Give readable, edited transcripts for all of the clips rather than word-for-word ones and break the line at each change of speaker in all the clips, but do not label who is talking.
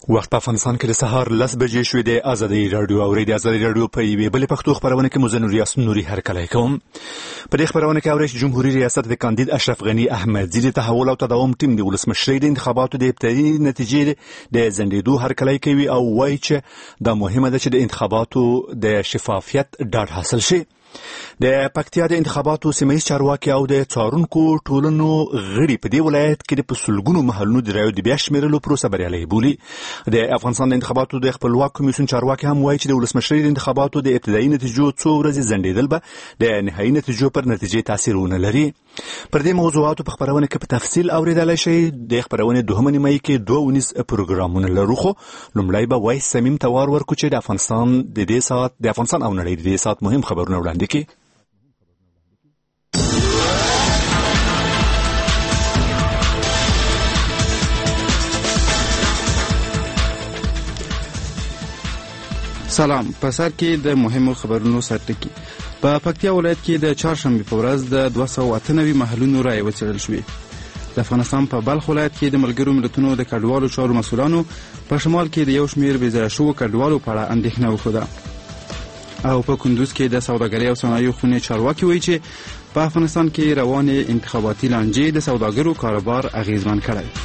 وخت په افغانستان کې د سهار 10 بجې شوې د ازادي رادیو او د ازادي رادیو په یوې بلې پښتو خبرونه کې مزن ریاست نوري هرکلی کوم. په دې خبرونه کې اورئ جمهوریت ریاست د کاندید اشرف غنی احمدزی د تحول او تداوم ټیم د ولسمشری د انتخاباتو د ابتدایي نتیجې د زندیدو هرکلی کوي او وایي چې دا مهمه ده چې د انتخاباتو د شفافیت ډاډ حاصل شي. د پکتیا د انتخاباتو سیمه‌ییز چارواکي او د څارونکو ټولنو غړي په دې ولایت کې د پسلګونو محلونو د رایو د بیا شمیرلو پروسه بریالۍ بولي. د افغانستان د انتخاباتو د خپلواک کمیسیون چارواکي هم وایي چې د ولسمشری د انتخاباتو د ابتدایي نتیجو څو ورځې ځنډیدل به د نهایي نتیجو پر نتیجې تاثیر ونه لري. پر دې موضوعاتو په خبرونه کې په تفصیل اوریدلای شئ. د خبرونه دوهمه نیمایي کې 2 پروګرامونه لرو، خو لومړی به وایي سمیم توار ورکو چې د افغانستان او نړۍ د دې ساعت مهم خبرونه وړاندې کړي.
سلام. په سر کې د مهمو خبرونو سرټکی. په پکتیا ولایت کې د چهارشنبه په ورځ د 298 محلونو رایې وڅېړل شوې. د افغانستان په بلخ ولایت کې د ملګرو ملتونو د کډوالو چارو مسؤلانو په شمال کې د یو شمېر بېځایه شوو کډوالو په اړه اندېښنه وښوده. او په کندوز کې د سوداګرۍ او صنایعو خونې چارواکي وایي چې په افغانستان کې روانې انتخاباتي لانجې د سوداګرو کاروبار اغېزمن کړی.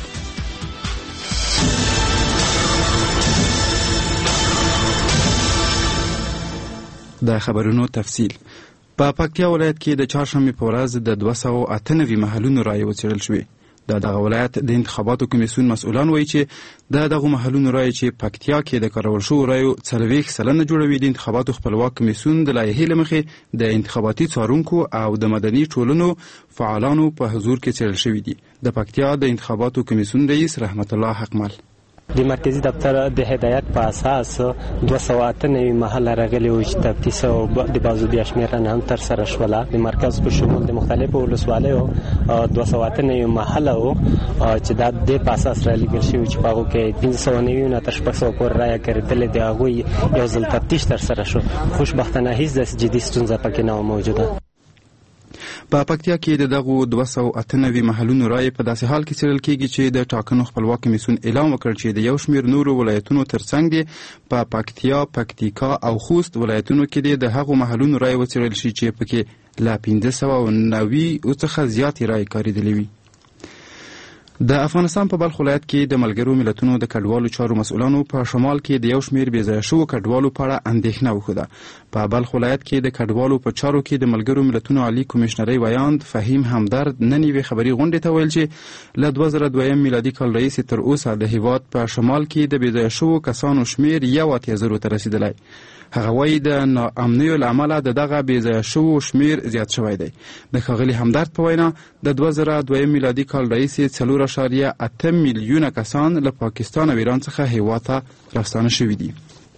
د خبرونو تفصیل. په پکتیا ولایت کې د چهارشنبه په ورځ د 298 محلونو رایې وڅېړل شوې. د دغه ولایت د انتخاباتو کمیسیون مسؤلان وایي چې د دغه محلونو رایې چې پکتیا کې د کارول شوو رایو 40% جوړوي، د انتخاباتو خپلواک کمیسیون د لایحې له مخې د انتخاباتي څارونکو او د مدني ټولنو فعالانو په حضور کې څېړل شوي دي. د پکتیا د انتخاباتو کمیسیون رئیس رحمت الله حقمل
د مرکزی دفتر د هدایت په اساس 298 محله راغلي و چې تفتیش او د بازو بیا شمیرنه هم تر سره شوله. د مرکز په شمول د مختلفو ولسوالیو 298 محله و چې د په اساس را لګل شوی چې په هغو کې 590 نه تر 600 پورې رایه کېدلې. د هغوی یو ځل تفتیش تر سره شو. خوشبختانه هیڅ داسې جدي ستونزه پکې نه موجوده.
په پکتیا کې د دغو 298 محلونو رایې په داسې حال کې څېړل کېږي چې د ټاکنو خپلواک کمیسیون اعلان وکړ چې د یو شمېر نورو ولایتونو ترڅنګ دي په پکتیا، پکتیکا او خوست ولایتونو کې د هغو محلونو رایې وڅېړل شي چې پکې له 590 څخه زیاتې رایې کارېدلې وي. د افغانستان په بلخ ولایت کې د ملګرو ملتونو د کډوالو چارو مسؤلانو په شمال کې د یو شمېر بېځایه شوو کډوالو په اړه اندېښنه وښوده. په بلخ ولایت کې د کډوالو په چارو کې د ملګرو ملتونو عالی کمیشنرۍ ویاند فهیم همدرد نن یوې خبري غونډې ته ویل چې له 2002 میلادي کال راهیسې تر اوسه د هېواد په شمال کې د بېځایه شوو کسانو شمېر 8000 ته رسېدلی. هغه وایي د ناامنیو له امله د دغه بېځایه شوو شمېر زیات شوی دی. د ښاغلي همدرد په وینا د 2002 میلادي کال راهیسې 4.8 میلیونه کسان له پاکستان او ایران څخه هېواد ته راستانه شوي دي.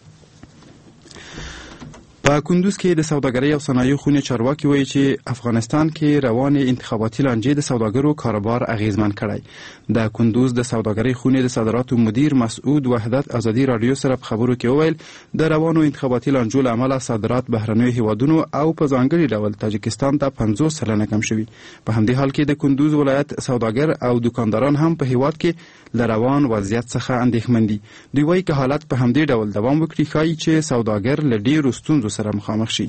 په کندوز کې د سوداګرۍ او صنایعو خونې چارواکي وایي چې افغانستان کې روانې انتخاباتي لانجې د سوداګرو کاروبار اغېزمن کړی. د کندوز د سوداګرۍ خونې د صادراتو مدیر مسعود وحدت ازادي رادیو سره په خبرو کې وویل د روانو انتخاباتي لانجو له امله صادرات بهرنیو هیوادونو او په ځانګړي ډول تاجکستان ته 50% کم شوي. په همدې حال کې د کندوز ولایت سوداګر او دکانداران هم په هیواد کې له روان وضعیت څخه اندېښمن دي. دوی وایي که حالت په همدې ډول دوام وکړي ښایي چې سوداګر له ډېرو ستونزو سره مخامخ شي.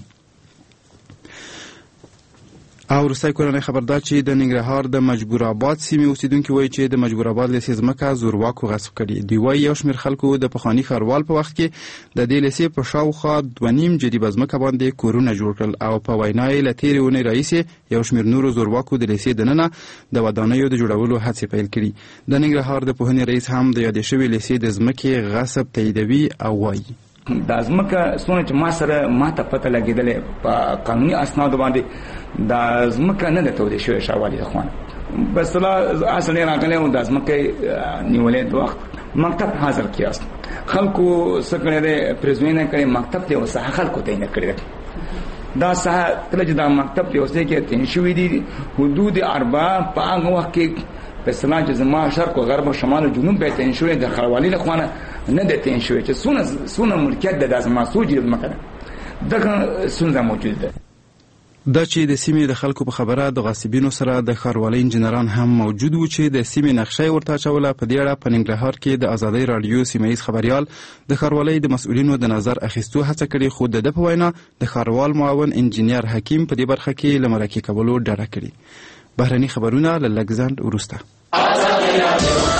او وروستی کورنۍ خبر دا چې د ننګرهار د مجبور آباد سیمې اوسیدونکي وایي چې د مجبور آباد لیسې ځمکه زورواکو غصب کړي. دوی وایي یو شمېر خلکو د پخواني ښاروال په وخت کې د دې لیسې په شاوخوا 2.5 جریبه ځمکه باندې کورونه جوړ کړل او په وینا یې له تېرې اونۍ راهیسې یو شمېر نورو زورواکو د لیسې دننه د ودانیو د جوړولو هڅې پیل کړي. د ننګرهار د پوهنې رئیس هم د یادې شوې لیسې د ځمکې غصب تاییدوي او وایي
دا ځمکه څونه چې ما سره ما ته پته لګېدلې په قانوني اسنادو باندې دا ځمکه نه ده تودې شوې ښاروالي د خوانه. بس اصل یې راغلی و دا ځمکه نیولې د وخت مکتب حاضر کیاست خلکو څه کړی دی پرېزوینه کړې مکتب ته وسه خلکو ته نه کړی دا سه کله چې دا مکتب ته وسه کې تین شوې دي حدود 4 په هغه وخت کې په اصطلاح چې زما شرق او غرب او شمال او جنوب به تین شوې د ښاروالي له خوانه نه ده تین شوې چې څونه ملکیت ده د زما سوجي مکه دغه څنګه موجود ده.
دا چې د سیمې د خلکو په خبره د غاصبینو سره د ښاروالۍ انجنیران هم موجود وو چې د سیمې نقشه ورته اچوله. په دې اړه په ننګرهار کې د ازادۍ راډیو سیمهیز خبریال د ښاروالۍ د مسؤلینو د نظر اخیستو هڅه کړې، خو د ده په وینا د ښاروال معاون انجینیر حکیم په دې برخه کې له مرکې کولو ډډه کړې. بهرني خبرونه له لږ ځنډ وروسته.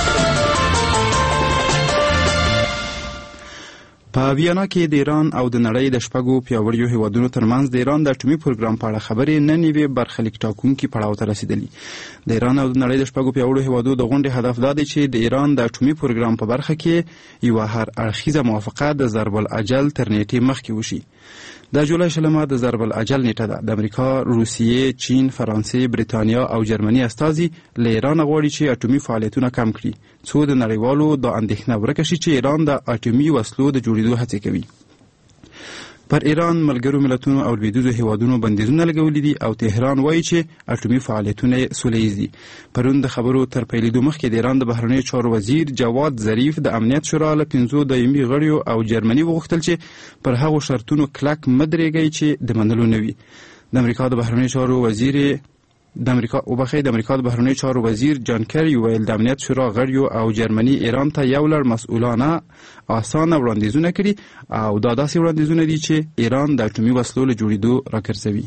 په ویانا کې د ایران او د نړۍ د شپږو پیاوړیو هیوادونو ترمنځ د ایران د اټومي پروګرام په اړه خبرې نن یوې برخلیک ټاکونکي پړاو ته رسیدلي. د ایران او د نړۍ د شپږو پیاوړیو هیوادونو د غونډې هدف دا دی چې د ایران د اټومي پروګرام په برخه کې یوه هر اړخیزه موافقه د ضرب الاجل تر نیټې مخکې وشي. د جولای 20 د ضرب الاجل نیټه ده. د امریکا، روسیې، چین، فرانسې، بریتانیا او جرمني استازي له ایران غواړي چې اټومي فعالیتونه کم کړي، څو د نړیوالو د اندېښنه ورکه شي چې ایران د اټومي وسلو د جوړېدو هڅې کوي. پر ایران ملګرو ملتونو او لویدیځو هیوادونو بندیزونه لګولي دي او تهران وایي چې اټومي فعالیتونه سوله ییز دي. پرون د خبرو تر پیلېدو مخکې د ایران د بهرنیو چارو وزیر جواد ظریف د امنیت شورا له 5 دایمي غړیو او جرمني وغوښتل چې پر هغو شرطونو کلک مدرېږي چې د منلو نه وي. د امریکا د بهرنیو چارو وزیر د امریکا د بهرنیو چارو وزیر جان کری ویل د امنیت شورا غړیو او جرمني ایران ته یو لړ مسؤلانه اسانه وړاندیزونه کړي او دا داسې وړاندیزونه دي چې ایران د اټومي وسلو له جوړېدو راګرځوي.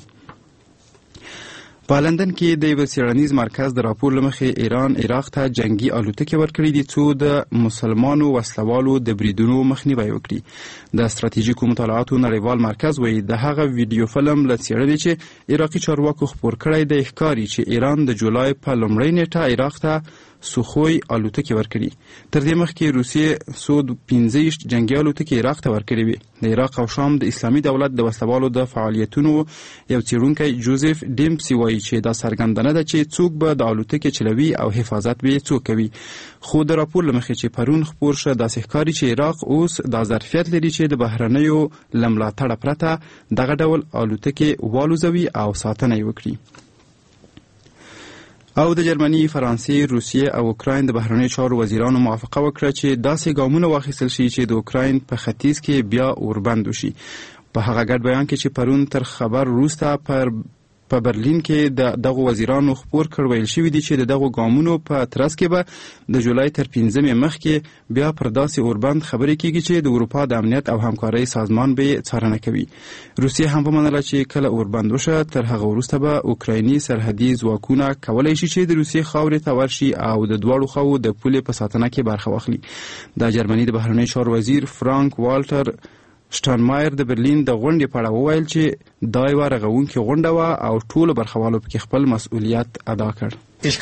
په لندن کې د یو څېړنیز مرکز د راپور له مخې ایران عراق ته جنگي الوتکې ورکړي دي څو د مسلمانو وسلوالو د بریدونو مخنیوی وکړي. د ستراتیژیکو مطالعاتو نړیوال مرکز وایي د هغه ویډیو فلم له څېړنې چې عراقي چارواکو خپور کړی دی ښکاري چې ایران د جولای په لومړۍ نیټه عراق ته سوخوی الوتکې ورکړي. تر دې مخکې روسیې سود 15 جنگي الوتکې عراق ته ورکړي وي. د عراق او شام د اسلامي دولت د وسلوالو د فعالیتونو یو څېړونکی جوزف ډیمپسي وایي چې دا څرګندونه ده چې څوک به د الوتکې چلوي او حفاظت به څوک کوي. خو د راپور له مخې چې پرون خپور شه داسې ښکاري چې عراق اوس دا ظرفیت لري چې د بهرنیو له ملاتړه پرته دغه ډول الوتکې والوزوي او ساتنه یې وکړي. او د جرمني، فرانسې، روسیې او اوکراین د بهرنیو چارو وزیرانو موافقه وکړه چې داسې ګامونه واخیستل شي چې د اوکراین په ختیځ کې بیا اوربند وشي. په هغه ګډ بیان کې چې پرون تر خبر وروسته په برلین کې د دغو وزیرانو خپور کړ ویل شوي دي چې د دغو ګامونو په ترڅ کې به د جولای تر 15 مخکې بیا پر داسې اوربند خبرې کیږي چې د اروپا د امنیت او همکارۍ سازمان به څارنه کوي. روسیه هم ومنله چې کله اوربند وشه تر هغه وروسته به اوکرایني سرحدي ځواکونه کولی شي چې د روسیې خاورې ته ورشي او د دواړو خواو د پولې په ساتنه کې برخه واخلي. د جرمني د بهرنیو چارو وزیر فرانک والټر شټانمایر د برلین د غونډې په اړه وویل چې دا یوه رغونکې غونډه وه او ټولو برخوالو پکې خپل مسؤلیت ادا کړ.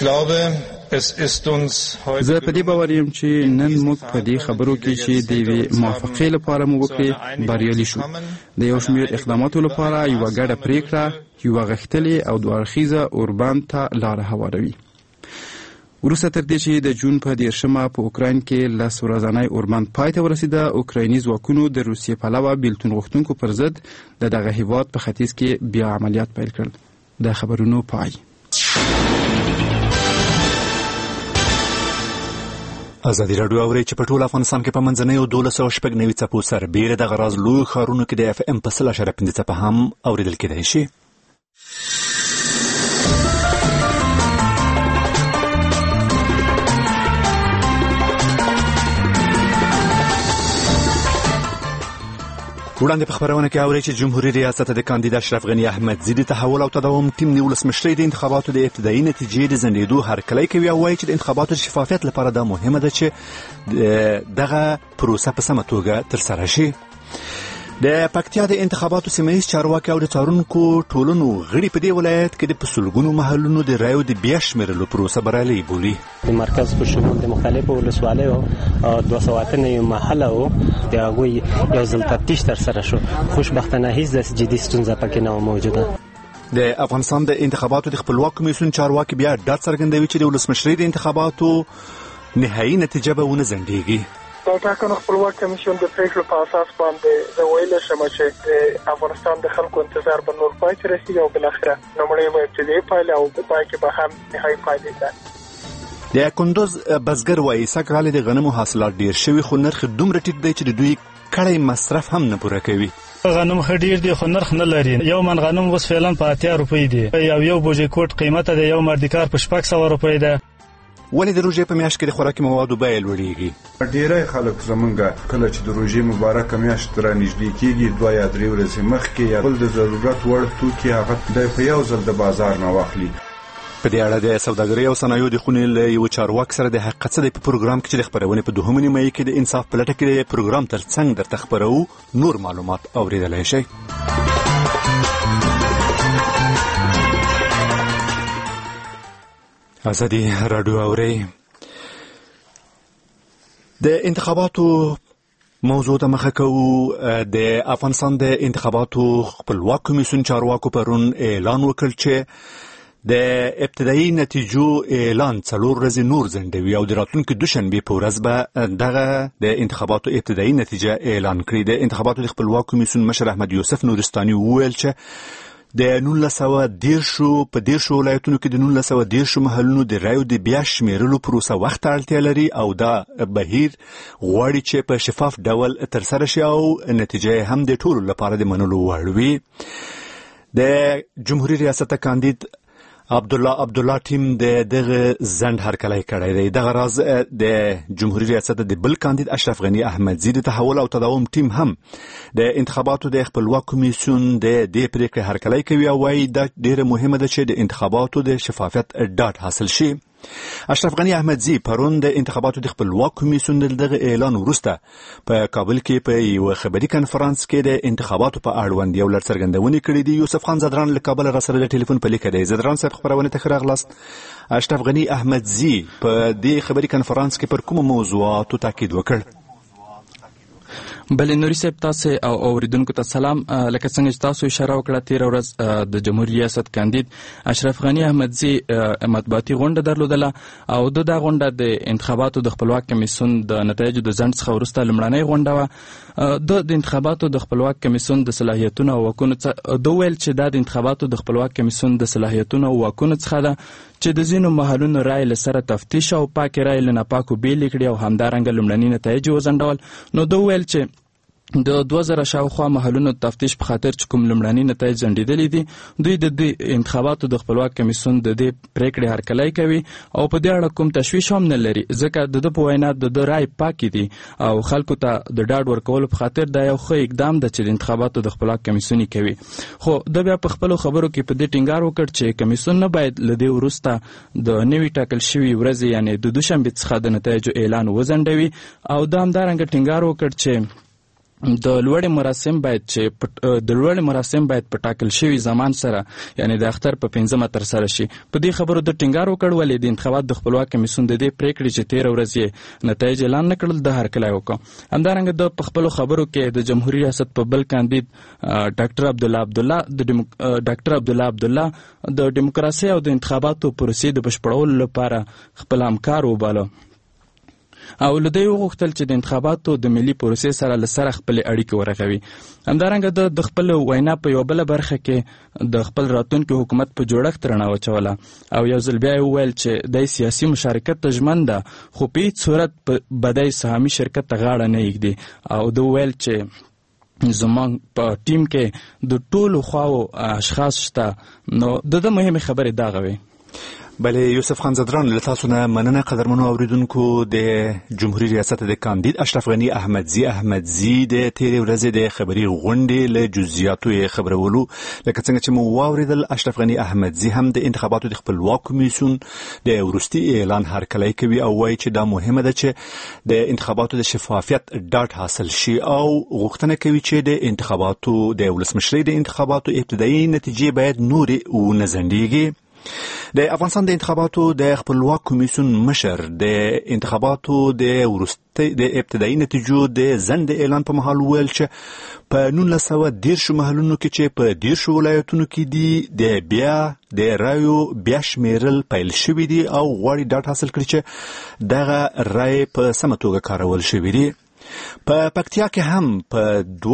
زه په دې باور یم چې نن موږ په دې خبرو کې چې د یوې موافقې لپاره مو وکړې بریالي شو. د یو شمېر اقداماتو لپاره یوه ګډه پرېکړه یوه غښتلې او دوه اړخیزه اوربند ته لاره هواروي. وروسته تر دې چې د جون په 10 په اوکراین کې 10 ورځنی اوربند پای ته ورسېده، اوکرایني ځواکونو د روسیې پلوه بیلتون غوښتونکو پر ضد د دغه هیواد په ختیځ کې بیا عملیات پیل کړل. د خبرونو پای.
ازادي راډیو اوري چې په ټول افغانستان کې په منځنۍ 1290 څپو سربېره د غراز لوی ښارونو کې د FM په 0.5 څپه هم اوریدل کېدای شي. وړاندې په خبرونه کې اوري چې جمهوریت ریاست د کاندید اشرف غنی احمدزي د تحول او تداوم ټیم د ولسمشرۍ د انتخاباتو د ابتدایي نتیجې د ځنډېدو هرکلی کوي او وایي چې د انتخاباتو د شفافیت لپاره دا مهمه ده چې دغه پروسه په سمه توګه ترسره شي. د پکتیا د انتخاباتو سیمهیز چارواکي او د څارونکو ټولنو غړي په دې ولایت کې د پسلګونو محلونو د رایو د بیا شمېرلو پروسه بریالۍ بولي.
د مرکز په شمول د مختلفو ولسوالیو 290 محله و د هغوی یو ځل تفتیش ترسره شو. خوشبختانه هیڅ داسې جدي ستونزه پکې نه موجوده.
د افغانستان د انتخاباتو د خپلواک کمیسیون چارواکي بیا ډاډ څرګندوي چې د ولسمشرۍ د انتخاباتو نهایي نتیجه به ونه ځنډېږي.
د ټاکنو خپلواک کمیسیون د پریکړو په اساس باندې زه ویلی شم چې د افغانستان د خلکو انتظار به نور پای ته رسېږي او بالاخره لومړی به ابتدایي پایلې او په پای کې به هم نهایي پایلې ده.
د کندوز بزګر وایي سږکال د غنمو حاصلات ډېر شوي خو نرخ دومره ټیټ دی چې د دوی کړی مصرف هم نه پوره کوي.
غنم ښه ډیر دی خو نرخ نه لري. یو من غنم اوس فعلا په 80 روپۍ دی. یو بوجي کوټ قیمت د یو مردکار په 600 روپۍ ده.
ولې د روژې په میاشت کې د خوراکي موادو بیې لوړېږي؟
ډېری خلک زمونږ کله چې د روژې مبارکه میاشت را نږدې کېږي 2 یا 3 ورځې مخکې یا بل د ضرورت وړ توکي هغه د په یو ځل د بازار نه واخلي.
په دې اړه د سوداګرۍ او صنایعو د خونې له یو چارواکي سره د حقیقت څه دی په پروګرام کې چې د خپرونې په 2 نیمایي کې د انصاف په لټه کې د پروګرام ترڅنګ درته خپرو نور معلومات اورېدلی شئ. ازادي راډیو اورئ. د انتخاباتو موضوع ته مخه کوو. د افغانستان د انتخاباتو خپلواک کمیسیون چارواکو پرون اعلان وکړ چې د ابتدایي نتیجو اعلان 4 ورځې نور ځنډوي او د راتلونکي دوشنبې په ورځ به دغه د انتخاباتو ابتدایي نتیجه اعلان کړي. د انتخاباتو د خپلواک کمیسیون مشر احمد یوسف نورستاني وویل چې د 1910 په 10 ولایتونو کې د 1910 محلونو د رایو د بیا شمیرلو پروسه وخت اړتیا لري او دا بهیر غواړي چې په شفاف ډول ترسره شي او نتیجه هم د ټولو لپاره د منلو وړ وي. د جمهوریت ریاست کاندید عبدالله ټیم دغه زند هرکلی کړی دی. دغه راز د جمهوریت ریاست د بل کاندید اشرف غنی احمدزی د تحول او تداوم ټیم هم د انتخاباتو د خپلواک کمیسیون د دې پریکړې هرکلی کوي او وايي دا ډیره مهمه ده چې د انتخاباتو د شفافیت ډاډ حاصل شي. اشرف غنی احمدزی پرون د انتخاباتو د خپلواک کمیسیون دغه اعلان وروسته په کابل کې په یو خبري کنفرانس کې د انتخاباتو په اړوند یو لړ څرګندونې کړې دي. یوسف خان زدران له کابل را سره د ټلیفون په لیکه دی. زدران صاحب خبرونه ته راغلاست. اشرف غنی احمدزی په دې خبري کنفرانس کې پر کوم موضوعاتو تاکید وکړ؟
بلې نوري صاحب تاسو او اوریدونکو ته سلام. لکه څنګه چې تاسو اشاره وکړه 13 ورځ د جمهوریت ریاست کاندید اشرف غنی احمدزی مطبوعاتي غونډه درلودله او دا غونډه د انتخاباتو د خپلواک کمیسیون د نتایجو د ځنډ څخه وروسته لومړنۍ غونډه وه. د انتخاباتو د خپلواک کمیسیون د صلاحیتونو او واکونو د ویل چې د انتخاباتو د خپلواک کمیسیون د صلاحیتونو او واکونو څخه ده چې د ځینو محلونو رای له سره تفتیش او پاکې رای له ناپاکو بیلې کړي او همدارنګه لومړني نتایج وځنډول. نو د ویل چې د 2000 شاوخوا محلونو تفتیش په خاطر چې کوم لومړني نتایج ځنډېدلي دي دوی د انتخاباتو د خپلواک کمیسیون د دې پریکړې هرکلی کوي او په دې اړه کوم تشویش هم نه لري ځکه د په وینا د رای پاکې دي او خلکو ته د ډاډ ورکولو په خاطر دا یو ښه اقدام ده چې د انتخاباتو د خپلواک کمیسیون کوي. خو د بیا په خپلو خبرو کې په دې ټینګار وکړ چې کمیسیون نه باید له دې وروسته د نوي ټاکل شوي ورځې یعنې د دوشنبې څخه د نتایجو اعلان وځنډوي او دا همدارنګه ټینګار وکړ چې د لوړې مراسم باید په ټاکل شوي زمان سره یعنی د اختر په 5مه ترسره شي. په دې خبرو د ټینګار وکړ ولې د انتخابات د خپلواک کمیسیون د دې پریکړې چې 13 ورځې نتایج اعلان نه کړل د هرکلی وکړ. همدارنګه د خپلو خبرو کې د جمهوریت ریاست په بل کاندید ډاکټر عبدالله عبدالله د دیموکراسي او د انتخاباتو پروسې د بشپړولو لپاره خپل همکار وباله او له دوی وغوښتل چې د انتخاباتو د ملي پروسې سره له سره خپلې اړیکې ورغوي. همدارنګه د خپل وینا په یو بله برخه کې د خپل راتلونکي حکومت په جوړښت رڼا واچوله او یو ځل بیا یې وویل چې دی سیاسي مشارکت ته ژمن ده خو په هیڅ صورت به دی سهامي شرکت ته غاړه نه ایږدي او ده وویل چې زموږ په ټیم کې د ټولو خواو اشخاص شته. نو د مهمې خبرې دغه وې.
بله یوسف خان زدران له تاسو نه مننه. قدرمنو اوریدونکو د جمهوریت ریاست د کاندید اشرف غنی احمدزی د 13 ورځې د خبري غونډې له جزئیاتو خبرولو لکه څنګه چې مو واوریدل. اشرف غنی احمدزی هم د انتخاباتو د خپلواک کمیسیون د وروستي اعلان هرکلی کوي او وایي چې دا مهمه ده چې د انتخاباتو د شفافیت ډاډ حاصل شي او غوښتنه کوي چې د انتخاباتو د ولسمشرۍ د انتخاباتو ابتدایي نتیجې باید نورې ونه ځنډیږي. د افغانستان د انتخاباتو د خپلواک کمیسیون مشر د انتخاباتو د ابتدایي نتیجو د ځنډ اعلان په مهال ویل چې په 1910 محلونو کې چې په 10 ولایتونو کې دي د رایو بیا شمیرل پیل شوی دي او غواړي ډاټ حاصل کړي چې دغه رای په سمه توګه کارول شوی دي. په پکتیا کې هم په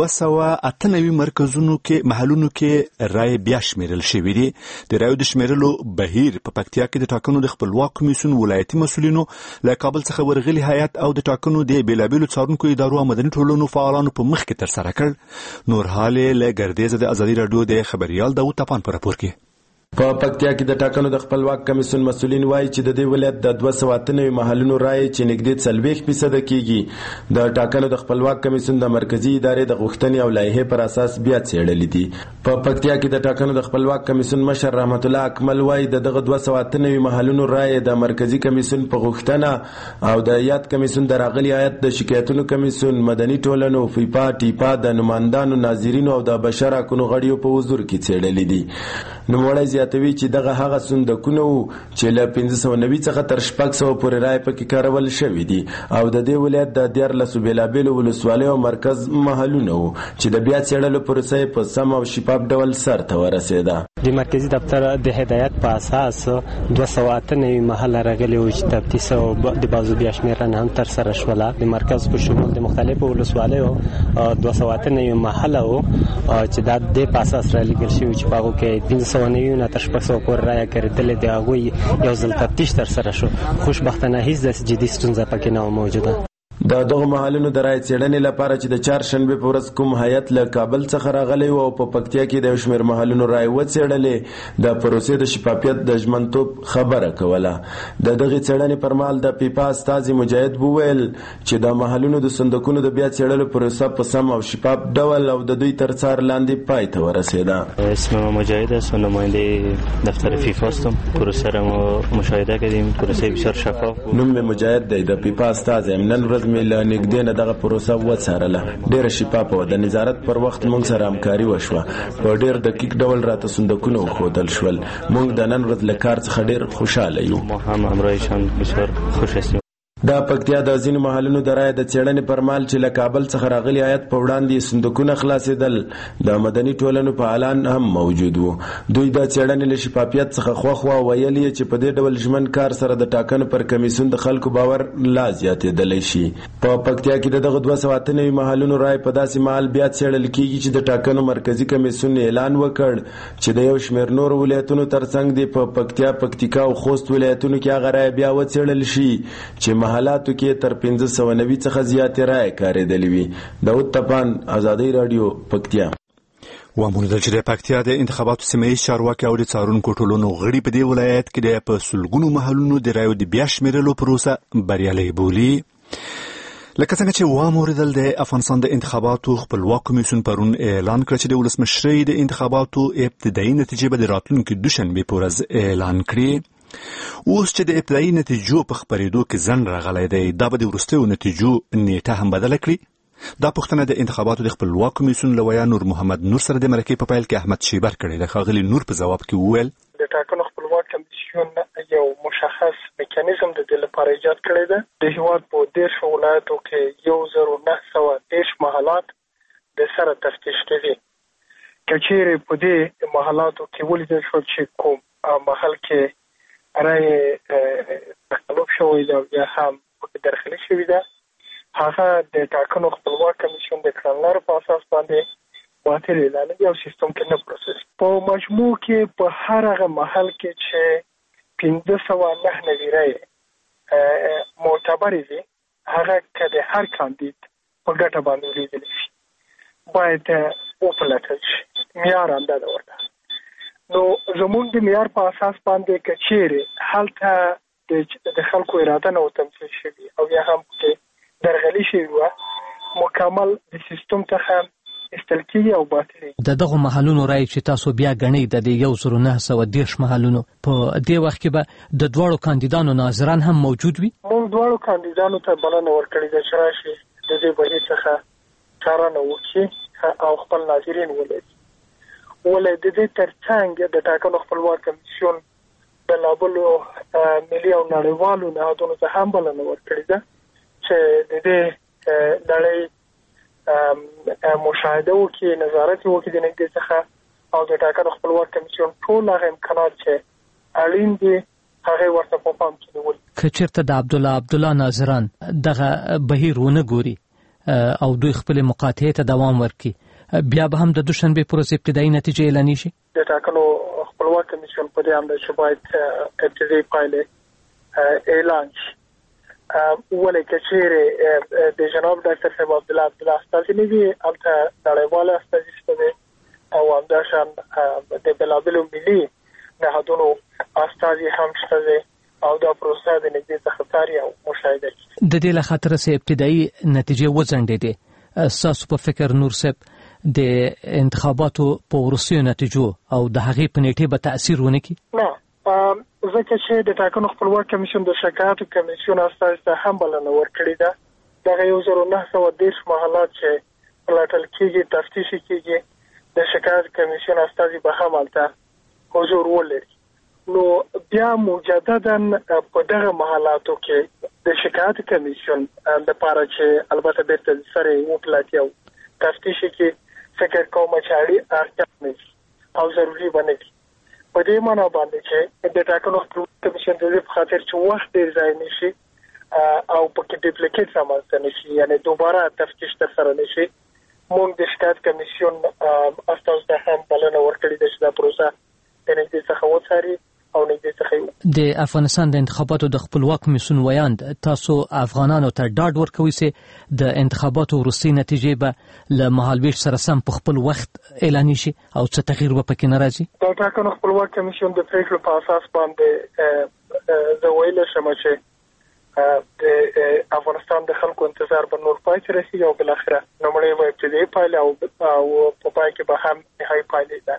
298 مرکزونو کې محلونو کې رای بیا شمیرل شوې دي. د رایو د شمیرلو بهیر په پکتیا کې د ټاکنو د خپلواک کمیسیون ولایتي مسؤلینو له کابل څخه ورغلي هیئت او د ټاکنو د بیلابیلو څارونکو ادارو او مدني ټولنو فعالانو په مخ کې ترسره کړ. نور حال له ګردیزه د ازادي راډیو د خبريال داوود طپان په راپور کې.
په پکتیا کې د ټاکنو د خپلواک کمیسیون مسؤلین وایي چې د دې ولایت د 298 محلونو رای چې نږدې 40% کېږي د ټاکنو د خپلواک کمیسیون د مرکزی ادارې د غوښتنې او لایحې پر اساس بیا څېړل دي. په پکتیا کې د ټاکنو د خپلواک کمیسیون مشر رحمت الله اکمل وایي دغه 298 محلونو رای د مرکزی کمیسیون په غوښتنه او د یاد کمیسیون د راغلي هیئت د شکایتونو کمیسیون مدني ټولنو فیپا ټیپا د نمائندانو ناظرینو او د بشر حقوقو غړیو په حضور کې څېړل دي. نوموړی زیاتوي چې دغه هغه صندوقونه چې له 1590 څخه تر 600 پورې رای پکې کارول شوې دي او د دې ولایت د 14 بیلابیلو ولسوالیو او مرکز محلونه چې د بیا څېړلو پروسه په سم او شفاف ډول سرته ورسېده.
د مرکزی دفتر د هدایت په اساس 298 محل راغلي او چې تفتیش او د بازو بیا شمیرنه هم تر سره شوله. د مرکز په شمول د مختلفو ولسوالیو 298 محل او چې د په اساس را لګل شوی چې په هغه کې 1590 نه تر 600 پورې رای کړل دي. هغه یو ځل تفتیش تر سره شو. خوشبختانه هیڅ جدي ستونزه پکې نه موجوده.
د دغه محلونو د رای څېړنې لپاره چې د چهارشنبه په ورځ کوم هیئت له کابل څخه راغلی او په پکتیا کې د شمیر محلونو رای وڅېړلې د پروسې د شفافیت د ژمنتوب خبره کوله. د دغه څېړنې پر مهال د پیپا استازي مجاهد وویل چې د محلونو د صندوقونو د بیا څېړلو پروسه په سم او شفاف ډول او د دوی تر څار لاندې پای ته ورسېده.
اسم مجاهد است و نماینده دفتر فیفا هستم. پروسه را مشاهده کردیم. پروسه بسیار شفاف بود.
نوم مجاهد دی. د پیپا استازي نن ورځ مله نګدې نه دغه پروسه وڅارله. ډېر شفاف و. د نظارت پر وخت موږ سره همکاري وشوه. په ډېر دقیق ډول راته صندوقونه وښودل شول. موږ د نن ورځ له کار څخه ډېر خوشاله یو.
ما هم همراهشان بسیار خوش هستیم.
د پکتیا د ځینو محلونو د رای د څېړنې پر مهال چې له کابل څخه راغلي هیئت په وړاندې صندوقونه خلاصېدل د مدني ټولنو فعالان هم موجود وو. دوی د څېړنې له شفافیت څخه خوښ وو. ویل یې چې په دې ډول ژمن کار سره د ټاکنو پر کمیسیون د خلکو باور لا زیاتېدلی شي. په پکتیا کې د دغه 298 محلونو رای په داسې مهال بیا څېړل کېږي چې د ټاکنو مرکزي کمیسیون اعلان وکړ چې د یو شمېر نور ولایتونو ترڅنګ د په پکتیا پکتیکا او خوست ولایتونو کې هغه رای بیا وڅېړل شي چې حالاتو کې تر 1590 څخه زیاتې رای کارېدلې وي. داود طپان، ازادي راډیو، پکتیا.
وموندل چې د پکتیا د انتخاباتو سیمه چارواکي او د څارونکو ټولنو غړي په دې ولایت کې د په سلګونو محلونو د رایو د بیا شمیرلو پروسه بریالۍ بولي. لکه څنګه چې واموردل د افغانستان د انتخاباتو خپلواک کمیسیون پرون اعلان کړ چې د ولسمشرۍ د انتخاباتو ابتدایي نتیجې به د راتلونکي دوشنبه په ورځ اعلان کړي. اوس چې د ابتدایي نتیجو په خپرېدو کې ځنډ راغلی دی، دا به د وروستیو نتیجو نیټه هم بدله کړي. دا پوښتنه د انتخاباتو د خپلواک کمیسیون له ویا نور محمد نور سره د مرکې په پیل کې احمد شیبر کړی دی. ښاغلي نور په ځواب کې وویل
د ټاکنو خپلواک کمیسیون یو مشخص میکانیزم د دې لپاره ایجاد کړی دی. د هیواد په 13 ولایتو کې 1910 محلات د سره تفتیش کېږي. که چیرې په دې محلاتو کې ولیدل شو چې کوم محل کې رای تقلب شوی دا یا هم درخلي شوی ده، هغه د ټاکنو خپلواک کمیسیون د کړنلارو په اساس باندې باطل اعلانوي او سیستم کې نه پروسس. په مجموع کې په هر هغه محل کې چې 1509 رای معتبر دي، هغه که د هر کاندید په ګټه باندې لیدل شي باید وپلټل شي. معیار اندازه ورته. نو زمونږ د معیار په اساس باندې که چیرې هلته د خلکو اراده نه تمثیل شوي او یا هم کې درغلي شوي وه، مکمل د سیستم څخه ایستل کېږي او باطلېږي.
د دغو محلونو رایې چې تاسو بیا ګڼئ د 1910 محلونو په دې وخت کې به د دواړو کاندیدانو ناظران هم موجود وي؟
موږ دواړو کاندیدانو ته بلنه ورکړې ده چې راشي د دې بهیر څخه څارنه وکړي او خپل ناظرین ولري. ولې د دې ترڅنګ د ټاکنو خپلواک کمیسیون د لابلو ملي او نړیوالو نهادونو ته هم بلنه ورکړې ده چې د دې نړۍ مشاهده وکړي، نظارت وکړي د نږدې څخه او د ټاکنو خپلواک کمیسیون ټول هغه امکانات چې اړین دي هغه ورته په پام کې نیول.
که چېرته د عبدالله ناظران دغه بهیر ونه ګوري، او دوی خپل مقاطعه ته دوام ورکړي بیا به هم د دوشنبه پروسې ابتدایي نتیجې اعلان شي.
د ټاکنو خپلواک کمیسیون په دې اند چې باید ابتدایي پایلې اعلان شي. ولې کچېره د جناب ډاکټر صاحب عبد الله استازي نه دي البته نړیواله استازي شته او همداشان د بلابلو ملي نهادونو استازي هم شته او دا پروسه د نږدې څخه څاري او مشاهده کوي.
د دې له خاطر سه ابتدایي نتیجې وځنډېدې. اساس په فکر نور صاحب د انتخاباتو په وروستیو نتیجو او د هغې په نیټه به تاثیر ونه کړي؟
نه، ځکه چې د ټاکنو خپلواک کمیسیون د شکایاتو کمیسیون استازي ته هم بلنه ورکړې ده. دغه 1910 محلات چې پلټل کېږي تفتیش کېږي د شکایت کمیسیون استازي به هم هلته حضور ولري. نو بیا مجددا په دغه محلاتو کې د شکایت کمیسیون لپاره چې البته بیرته سره وپلاتي او تفتیش کې فکر کوم چې اړتیا نه او ضروري باندې په دې معنی باندې چې د ټاکنو کمیسیون د دې په خاطر چې وخت ډیر ځای نشي او پکې ډیپلیکیټ رامنځته نشي یعنی دوباره تفتیش تر سره نشي. موږ د شکایت کمیسیون استازو ته هم بلنه ورکړې ده چې دا پروسه د نږدې څخه وڅاري او نږدې څخه
د افغانستان د انتخاباتو د خپلواک کمیسیون ویاند تاسو افغانانو ته ډاډ ورکوي چې د انتخاباتو وروستۍ نتیجې به له مهالویش سره سم په خپل وخت اعلان شي او څه تغییر به پکې نه راځي؟
د ټاکنو خپلواک کمیسیون د پریکړو په اساس باندې زه ویلی شم چې د افغانستان د خلکو انتظار به نور پای ته رسیږي او بالاخره لومړی به ابتدایي پایلې او په پای کې به هم نهایي پایلې ده.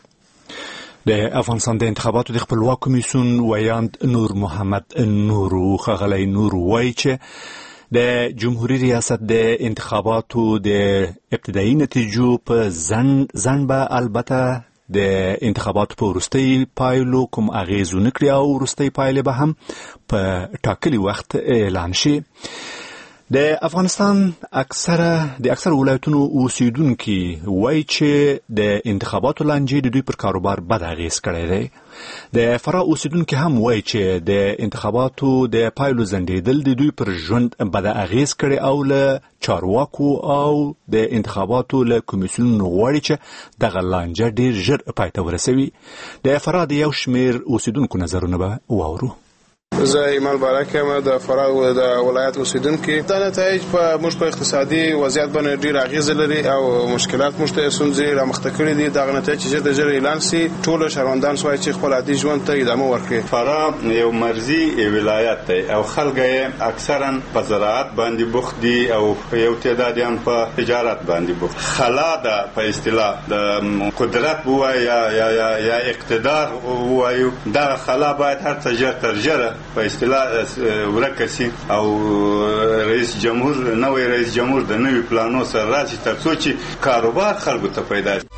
د افغانستان د انتخاباتو د خپلواک کمیسیون ویاند نور محمد نورو خغلی نور وایي چې د جمهوریت ریاست د انتخاباتو د ابتدایي نتیجو په ځنډ به البته د انتخاباتو په وروستۍ پایلو کوم اغیز ونه کړي او وروستۍ پایلې به هم په ټاکلي وخت اعلان شي. د افغانستان اکثر ولایتونو اوسیدونکي وایي چې د انتخاباتو لانجې د دوی پر کاروبار بد اغیز کړی دی. د فراه اوسیدونکي هم وایي چې د انتخاباتو د پایلو ځنډېدل د دوی پر ژوند بد اغیز کړی او له چارواکو او د انتخاباتو له کمیسیون غواړي چې دغه لانجه ډیر ژر پای ته ورسوي. د فراه د یو شمیر اوسیدونکو نظرونه به واورو.
زه ایمال بارک یم د فراه د ولایت اوسیدونکي. دا نتایج په موږ په اقتصادي وضعیت باندې ډیر اغیز لري او مشکلات موږ ته ستونزې رامخته کړي دي. دغه نتایج چې ژر اعلان سي ټول شهروندان سوای چې خپل عادي ژوند ته ادامه ورکړي.
فراه یو مرزي ولایت دی او خلک یې اکثرا په زراعت باندې بوخت دي او یو تعداد یې په تجارت باندې بوخت. خلا ده په اصطلاح د قدرت بوای یا اقتدار وایو. دا خلا باید هر څه ژر تر ژره په اصطلاح ورکسي او رئیس جمهور د نوې پلانو سره راشي ترڅو چې کاروبار خلکو ته پیدا شي.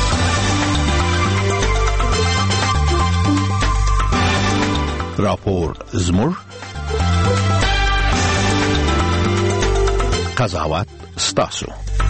راپور زموږ قضاوت ستاسو.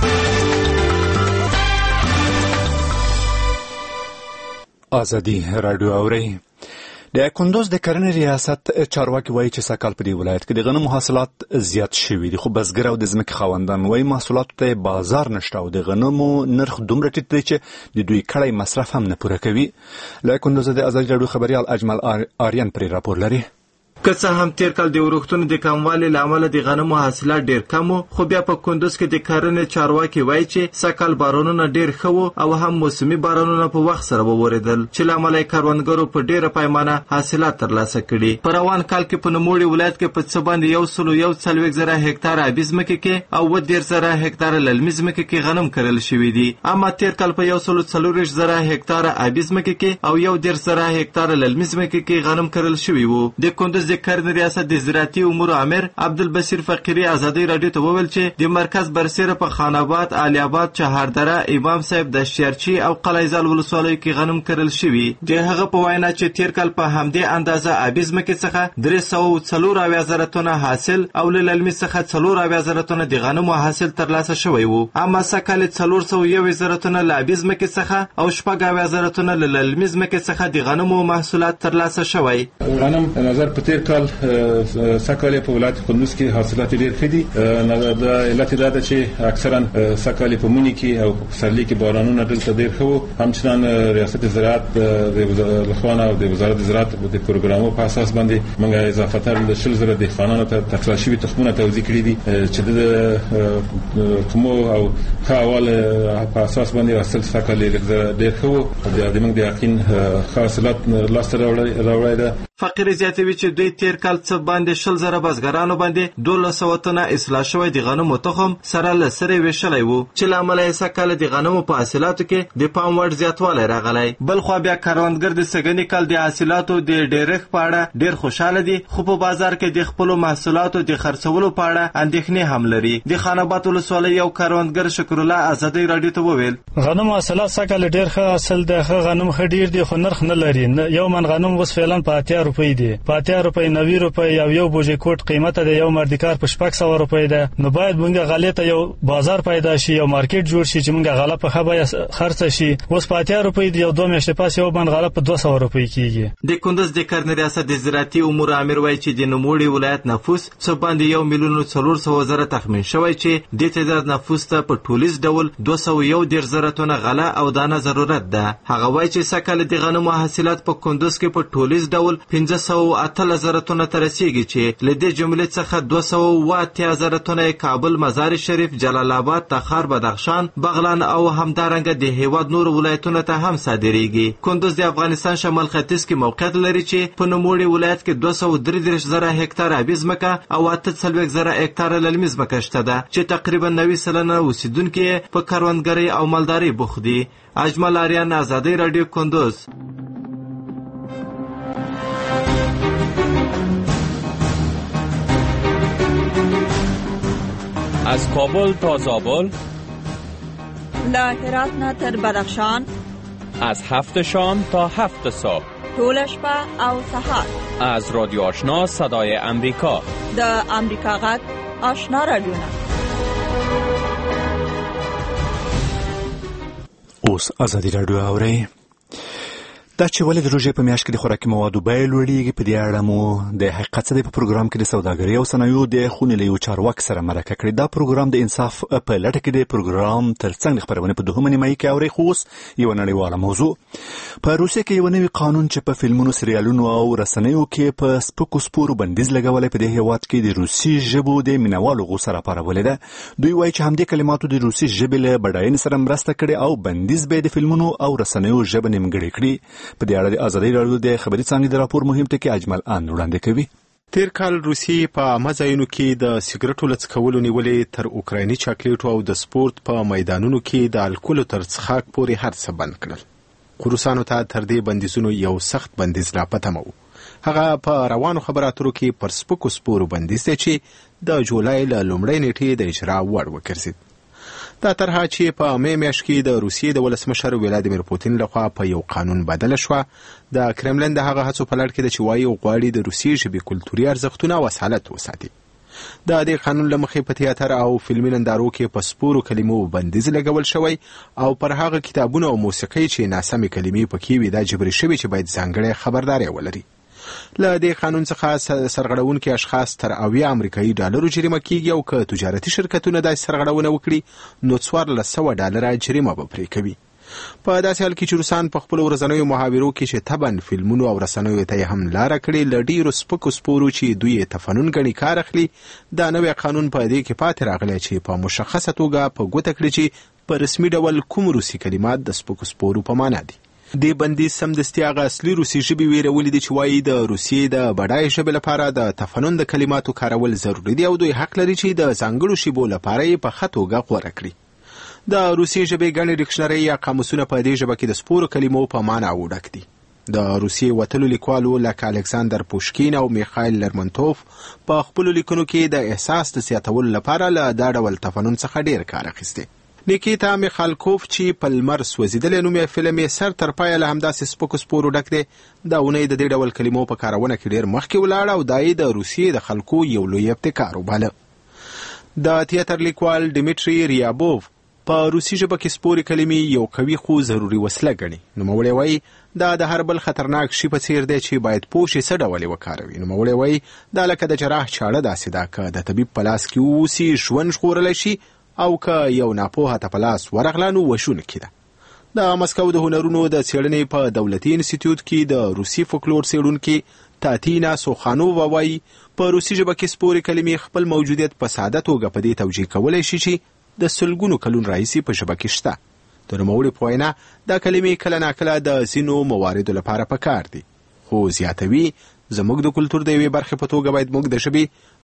ازادي رادیو اوري. د کندوز د کرنې ریاست چارواکي وایي چې سږ کال په دې ولایت کې د غنمو حاصلات زیات شوي دي، خو بزګر او د ځمکې خاوندان وایي محصولاتو ته بازار نشته او د غنمو نرخ دومره ټیټ دی چې د دوی کړی مصرف هم نه پوره کوي. له کندوز د ازادي راډیو خبريال اجمل آریان پرې راپور لري.
که څه هم تیر کال د ورښتونو د کموالي لامل د غنمو حاصلات ډیر کم خو بیا په کندوز کې د کرنې چارواکي وایي چې سږ بارانونه ډیر ښه او هم موسمي بارانونه په وخت سره ووریدل چې لامل کروندګرو په ډیره پیمانه حاصلات ترلاسه کړي. په روان کال کې په نوموړي ولایت کې په څه باندې 141 هکتار ابي ځمکې کې او 110 هکتار للمي ځمکې کې غنم کرل شوی دي. اما تیر کال په 140 هکتار ابي ځمکې کې او 110 هکتار للمي ځمکې کې غنم کرل شوی وو. د کندوز د کرنې ریاست د زراعتي امور امیر عبدالبصیر فقیری ازادي رادیو ته وویل چې د مرکز برسېره په خاناباد، علي آباد، چهاردره، امام صاحب د شیرچی او قلعه‌زال ولسوالیو کې غنم کرل شوی. د هغه په وینا چې تیر کال په همدې اندازه ابي ځمکې څخه 340 تنه حاصل او للمي څخه 440 تنه د غنمو حاصل ترلاسه شوی وو. اما سکه 401 تنه ل ابي ځمکې څخه او 40 تنه للمي ځمکې څخه د غنمو محصولات ترلاسه شوی.
غنم په نظر په تیر
تیر کال سږکال په ولایت کندوز کې حاصلات ډېر ښه دي. د علت دا ده چې اکثرا سږکال په مني کې او په پسرلي کې بارانونه دلته ډېر ښه وو. همچنان ریاست زراعت د لخوا او د وزارت زراعت د پروګرامو په اساس باندې موږ اضافه تر 100,000 دهقانانو ته تقسیم شوي تخمونه توزیع کړي دي چې د کومو او ښه احوال په اساس باندې حاصل سږکال ډېر ښه وو. د موږ د یقین حاصلات لاسته راوړی ده.
فقیر زیاتوي چې دوی تیر کال څه باندې 100,000 بزګرانو باندې 1200 تنه اصلاح شوی د غنمو تخم سره له سره ویشلای وو چې لامل یې سکاله د غنمو په حاصلاتو کې د پام وړ زیاتوالی راغلی. بل خو بیا کروندګر د سګنی کال د حاصلاتو د ډیرښت په اړه ډیر خوشاله دي، خو په بازار کې د خپل محصولاتو د خرڅولو په اړه اندېښنې هم لري. د خاناباد ولسوالۍ یو کروندګر شکر الله آزادۍ رادیو ته وویل
غنمو حاصلات سکاله ډیر ښه حاصل ده، ښه غنم ښه ډیر دي، خو نرخ نه لري. یو من غنم وس فعلا په 80 روپۍ دی، په 80 روپۍ 90 روپۍ او یو بوجي کوټ قیمت ده، یو مردکار په 600 روپۍ ده. نو باید موږ غلې ته یو بازار پیدا شي، یو مارکیټ جوړ شي چې موږ غله په خبره خرڅ شي. اوس په 80 روپۍ دی، یو 2 میاشتې پاس یو بند غله په 200 روپۍ کیږي.
د کندوز د کرنې ریاست د زراعتي امور امیر وایي چې د نوموړي ولایت نفوس څه باندې 1,400,000 تخمین شوی چې د تعداد نفوس ته په ټولیز ډول 201,000 تنه غله او دانه ضرورت ده. هغه وایي چې سکاله د غنمو حاصلات په کندوز کې په ټولیز ډول 508,000 تنه ته رسیږي چې له دې جملې څخه 208,000 تنه کابل، مزار شریف، جلال آباد، تخار، بدخشان، بغلان او همدارنګه د هیواد نور ولایتونو ته هم صادریږي. کندوز د افغانستان شمال ختیځ کې موقعیت لري چې په نوموړي ولایت کې 233,000 هکتار آبي ځمکه او 48,000 هکتار للمي ځمکه شته ده چې تقریبا 90% اوسیدونکي په کروندګرۍ او مالدارۍ بوخت دي. اجمل آریان، آزادۍ رادیو، کندوز.
از کابل تا زابل،
له هرات نه تر بدخشان،
از 7 شام تا 7 صبح،
طول شپه او سهار.
از رادیو آشنا صدای امریکا،
د امریکا غږ آشنا رادیو.
اوس ازادي رادیو اورئ. دا چې ولې د روژې په میاشت کې د خوراکي موادو بیې لوړېږي، په دې اړه مو د حقیقت څه دی په پروګرام کې د سوداګرۍ او صنایعو د خونې له یو چارواکي سره مرکه کړې. دا پروګرام د انصاف په لټه کې د پروګرام ترڅنګ د خپرونې په 2 نیمایي کې اورئ. خو اوس یوه نړیواله موضوع. په روسیې کې یو نوی قانون چې په فلمونو، سریالونو او رسنیو کې په سپکو سپورو بندیز لګولی په دې هېواد کې د روسي ژبو د مینوالو غوسه راپارولې ده. دوی وایي چې همدې کلماتو د روسي ژبې له بډاینې سره مرسته کړې او بندیز به د فلمونو او رسنیو ژبه نیمګړې کړي. په دې اړه د ازادۍ راډیو د خبري څانګې د راپور مهم ټکي اجمل ان وړاندې کوي.
تیر کال روسیې په عامه ځایونو کې د سیګریټو له څکولو نیولې تر اوکرایني چاکلیټو او د سپورت په میدانونو کې د الکولو تر څښاک پورې هر څه بند کړل. خو روسانو ته تر دې بندیزونو یو سخت بندیز لا په تمه و. هغه په روانو خبراتو کې پر سپکو سپورو بندیز دی چې د جولای له لومړۍ نیټې د اجرا وړ وګرځېد. دا طرحه چې په مې میاشت کې د روسیې د ولسمشر ولادیمیر پوتین لخوا په یو قانون بدله شوه، د کرملین د هغه هڅو په لړ کې د چې وایي غواړي د روسیې ژبې کلتوري ارزښتونه او اصالت وساتي. د دې قانون له مخې په تیاتر او فلمي نندارو کې په سپورو کلمو بندیز لګول شوی او پر هغه کتابونه او موسیقي چې ناسمې کلمې پکې وي دا جبري شوي چې باید ځانګړې خبرداری ولري. له دې قانون څخه سرغړونکي اشخاص تر 80 امریکایي ډالرو جریمه کیږي او که تجارتي شرکتونه داسې سرغړونه وکړي نو 1400 ډالره جریمه به پرې کوي. په داسې حال کې چې روسان په خپلو ورځنیو محاورو کې چې طبعا فلمونو او رسنیو ته هم لاره کړې، له ډېرو سپکو سپورو چې دوی یې تفنن ګڼي کار اخلي. دا نوی قانون په دې کې پاتې راغلی چې په مشخصه توګه په ګوته کړي چې په رسمي ډول کوم روسي کلمات د سپکو سپورو په معنا دي. د بندیز سمدستي هغه اصلي روسي ژبې ویرولې دي چې وایي د روسیې د بډای ژبې لپاره د تفنن د کلماتو کارول ضروري دي او دوی حق لري چې د ځانګړو شیبو لپاره یې په ښه توګه غوره کړي. د روسي ژبې ګڼې ډکشنرۍ یا قاموسونه په دې ژبه کې د سپورو کلمو په معنا وډک دي. د روسیې وتلو لیکوالو لکه الکساندر پوشکین او میخایل لرمنتوف په خپلو لیکنو کې د احساس د زیاتولو لپاره له دا ډول تفنن څخه ډېر کار اخیستی. نیکیتا میخالکوف چې په لمر سوځېدلی نومې فلم یې سر تر پایه له همداسې سپکو سپورو ډک دی. دا اونۍ د دې ډول کلمو په کارونه کې ډېر مخکې ولاړه او دا یې د روسیې د خلکو یو لوی ابتکار وباله. د تیاتر لیکوال ډیمیټري ریابوف په روسي ژبه کې سپورې کلمې یو قوي خو ضروري وسله ګڼي. نوموړی وایي دا د هر بل خطرناک شي په څیر دی چې باید پوه شي څه ډول یې وکاروي. نوموړی وایي دا لکه د جراح چاړه داسې ده، که د طبیب په لاس کې واوسي ژوند ژغورلی شي، او که یو ناپوهه ته په لاس ورغله نو وشونه کې ده. د مسکو د هنرونو د څېړنې په دولتي انسټیټیوټ کې د روسي فولکلور څېړونکي تاتینا سوخانووا وایي په روسي ژبه کې سپورې کلمې خپل موجودیت په ساده توګه په دې توجیه کولی شي چې د سلګونو کلون راهیسې په ژبه کې شته. د نوموړي په وینا دا کلمې کله ناکله د ځینو مواردو لپاره پکار دي، خو زیاتوي زموږ د کلتور د یوې برخې په توګه باید موږ د ژبې